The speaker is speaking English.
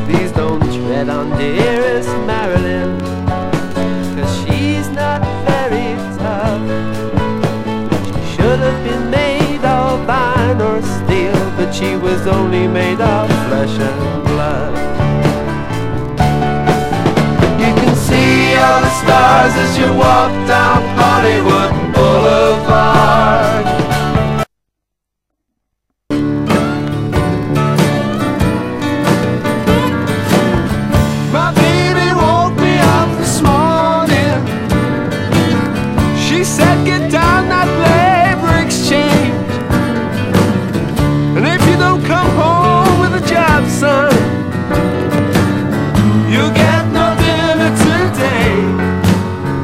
please don't tread on dearest Marilyn, 'cause she's not very tough. She should have been made of iron or steel, but she was only made of flesh and blood. You can see all the stars as you walk down Hollywood Boulevard.